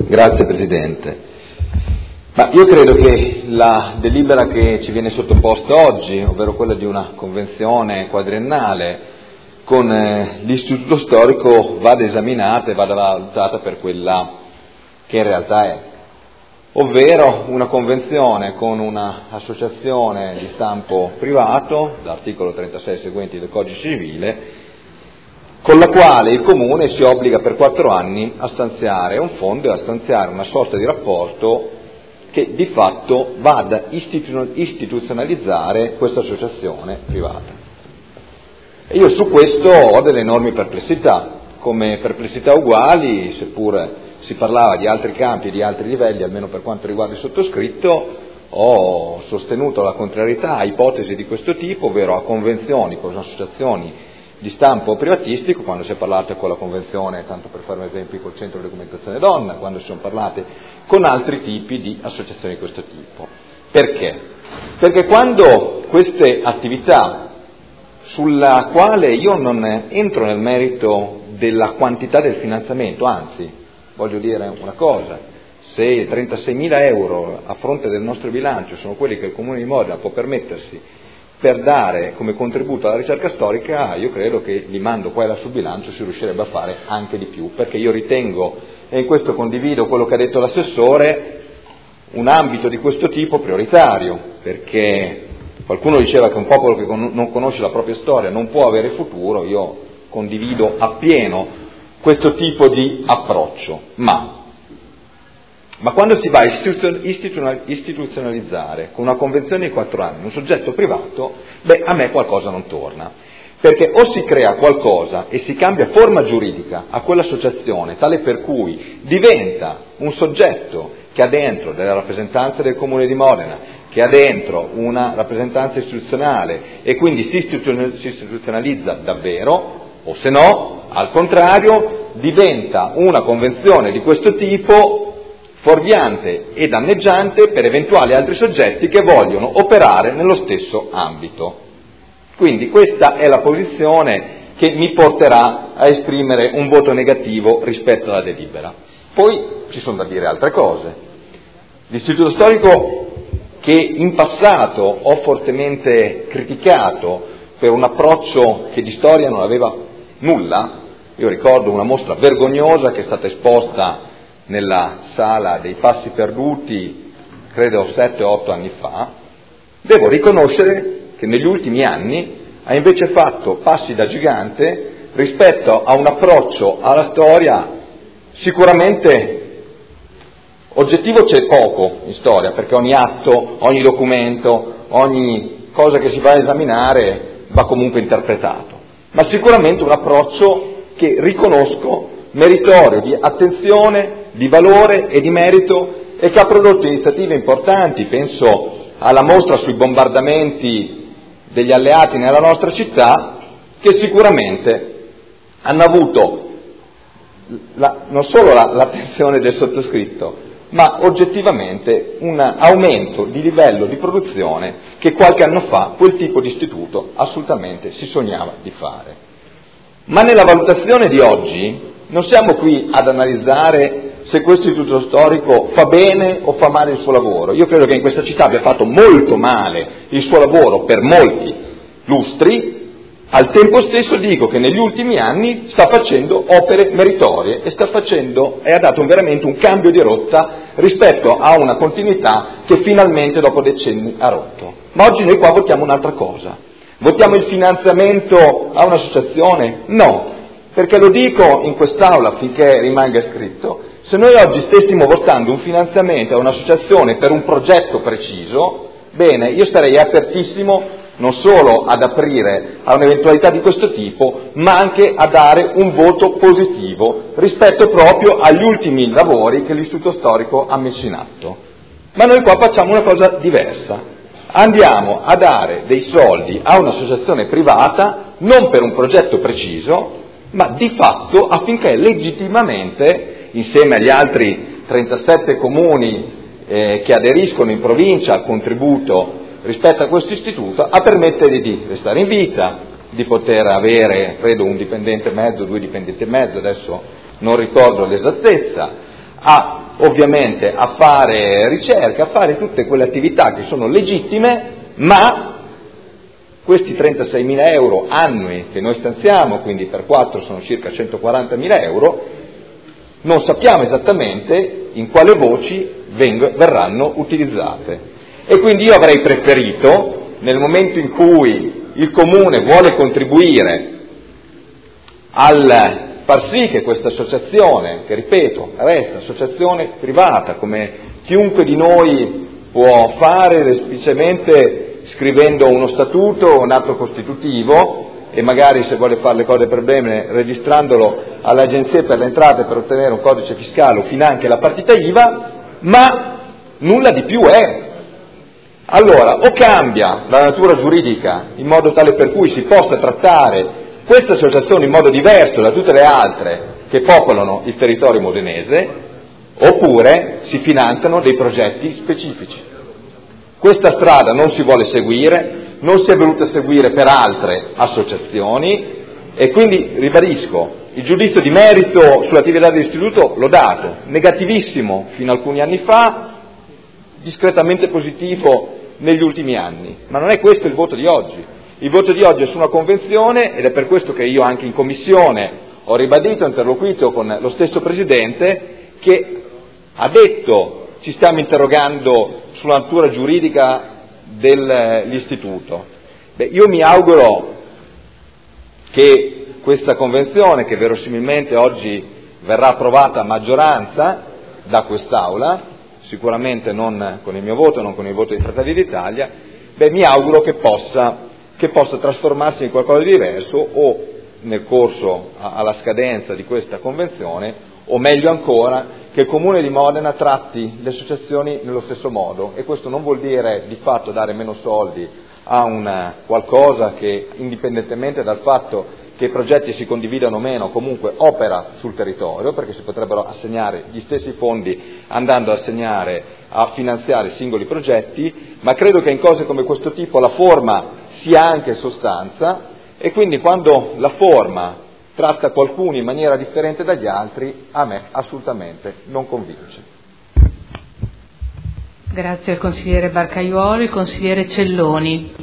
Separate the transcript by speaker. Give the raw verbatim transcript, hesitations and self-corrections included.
Speaker 1: Grazie Presidente. Ma io credo che la delibera che ci viene sottoposta oggi, ovvero quella di una convenzione quadriennale con eh, l'Istituto Storico, vada esaminata e vada valutata per quella che in realtà è, ovvero una convenzione con un'associazione di stampo privato, l'articolo trentasei e seguenti del Codice Civile, con la quale il Comune si obbliga per quattro anni a stanziare un fondo e a stanziare una sorta di rapporto che di fatto vada a istitu- istituzionalizzare questa associazione privata. E io su questo ho delle enormi perplessità, come perplessità uguali, seppure si parlava di altri campi e di altri livelli, almeno per quanto riguarda il sottoscritto, ho sostenuto la contrarietà a ipotesi di questo tipo, ovvero a convenzioni con associazioni di stampo privatistico, quando si è parlato con la convenzione, tanto per fare un esempio, col Centro di Documentazione Donna, quando si sono parlate con altri tipi di associazioni di questo tipo. Perché? Perché quando queste attività, sulla quale io non entro nel merito della quantità del finanziamento, anzi, voglio dire una cosa, se trentaseimila euro a fronte del nostro bilancio sono quelli che il Comune di Modena può permettersi per dare come contributo alla ricerca storica, io credo che limando qua e là sul bilancio si riuscirebbe a fare anche di più, perché io ritengo, e in questo condivido quello che ha detto l'assessore, un ambito di questo tipo prioritario, perché qualcuno diceva che un popolo che non conosce la propria storia non può avere futuro. Io condivido appieno questo tipo di approccio, ma Ma quando si va a istituzionalizzare con una convenzione di quattro anni un soggetto privato, beh, a me qualcosa non torna. Perché o si crea qualcosa e si cambia forma giuridica a quell'associazione, tale per cui diventa un soggetto che ha dentro delle rappresentanze del Comune di Modena, che ha dentro una rappresentanza istituzionale e quindi si istituzionalizza davvero, o se no, al contrario, diventa una convenzione di questo tipo fuorviante e danneggiante per eventuali altri soggetti che vogliono operare nello stesso ambito. Quindi questa è la posizione che mi porterà a esprimere un voto negativo rispetto alla delibera. Poi ci sono da dire altre cose. L'Istituto Storico, che in passato ho fortemente criticato per un approccio che di storia non aveva nulla, io ricordo una mostra vergognosa che è stata esposta nella sala dei Passi Perduti, credo sette o otto anni fa, devo riconoscere che negli ultimi anni ha invece fatto passi da gigante rispetto a un approccio alla storia sicuramente oggettivo. C'è poco in storia, perché ogni atto, ogni documento, ogni cosa che si va a esaminare va comunque interpretato, ma sicuramente un approccio che riconosco meritorio di attenzione, di valore e di merito, e che ha prodotto iniziative importanti. Penso alla mostra sui bombardamenti degli alleati nella nostra città, che sicuramente hanno avuto la, non solo la, l'attenzione del sottoscritto, ma oggettivamente un aumento di livello di produzione che qualche anno fa quel tipo di istituto assolutamente si sognava di fare. Ma nella valutazione di oggi non siamo qui ad analizzare se questo istituto storico fa bene o fa male il suo lavoro. Io credo che in questa città abbia fatto molto male il suo lavoro per molti lustri. Al tempo stesso dico che negli ultimi anni sta facendo opere meritorie e sta facendo e ha dato veramente un cambio di rotta rispetto a una continuità che finalmente dopo decenni ha rotto. Ma oggi noi qua votiamo un'altra cosa. Votiamo il finanziamento a un'associazione? No. Perché lo dico in quest'Aula affinché rimanga scritto: se noi oggi stessimo votando un finanziamento a un'associazione per un progetto preciso, bene, io starei apertissimo non solo ad aprire a un'eventualità di questo tipo, ma anche a dare un voto positivo rispetto proprio agli ultimi lavori che l'Istituto Storico ha messo in atto. Ma noi qua facciamo una cosa diversa. Andiamo a dare dei soldi a un'associazione privata, non per un progetto preciso, ma di fatto affinché legittimamente, insieme agli altri trentasette comuni eh, che aderiscono in provincia al contributo rispetto a questo istituto, a permettere di restare in vita, di poter avere, credo, un dipendente e mezzo, due dipendenti e mezzo, adesso non ricordo l'esattezza, a, ovviamente a fare ricerca, a fare tutte quelle attività che sono legittime, ma questi trentaseimila euro annui che noi stanziamo, quindi per quattro sono circa centoquarantamila euro, non sappiamo esattamente in quale voci veng- verranno utilizzate. E quindi io avrei preferito, nel momento in cui il Comune vuole contribuire al far sì che questa associazione, che ripeto, resta associazione privata, come chiunque di noi può fare semplicemente scrivendo uno statuto o un atto costitutivo, e magari se vuole fare le cose per bene registrandolo all'Agenzia per le Entrate per ottenere un codice fiscale o finanche la partita I V A, ma nulla di più è. Allora, o cambia la natura giuridica in modo tale per cui si possa trattare questa associazione in modo diverso da tutte le altre che popolano il territorio modenese, oppure si finanziano dei progetti specifici. Questa strada non si vuole seguire, non si è voluta seguire per altre associazioni, e quindi ribadisco, il giudizio di merito sull'attività dell'istituto l'ho dato, negativissimo fino a alcuni anni fa, discretamente positivo negli ultimi anni, ma non è questo il voto di oggi. Il voto di oggi è su una convenzione, ed è per questo che io anche in commissione ho ribadito, ho interloquito con lo stesso Presidente, che ha detto ci stiamo interrogando sulla natura giuridica dell'istituto. Beh, io mi auguro che questa convenzione, che verosimilmente oggi verrà approvata a maggioranza da quest'Aula, sicuramente non con il mio voto, non con il voto di Fratelli d'Italia, beh, mi auguro che possa, che possa trasformarsi in qualcosa di diverso, o nel corso alla scadenza di questa convenzione, o meglio ancora che il Comune di Modena tratti le associazioni nello stesso modo, e questo non vuol dire di fatto dare meno soldi a una qualcosa che, indipendentemente dal fatto che i progetti si condividano o meno, comunque opera sul territorio, perché si potrebbero assegnare gli stessi fondi andando a assegnare a finanziare singoli progetti, ma credo che in cose come questo tipo la forma sia anche sostanza, e quindi quando la forma tratta qualcuno in maniera differente dagli altri, a me assolutamente non convince.
Speaker 2: Grazie al consigliere Barcaiuolo. Il consigliere Celloni.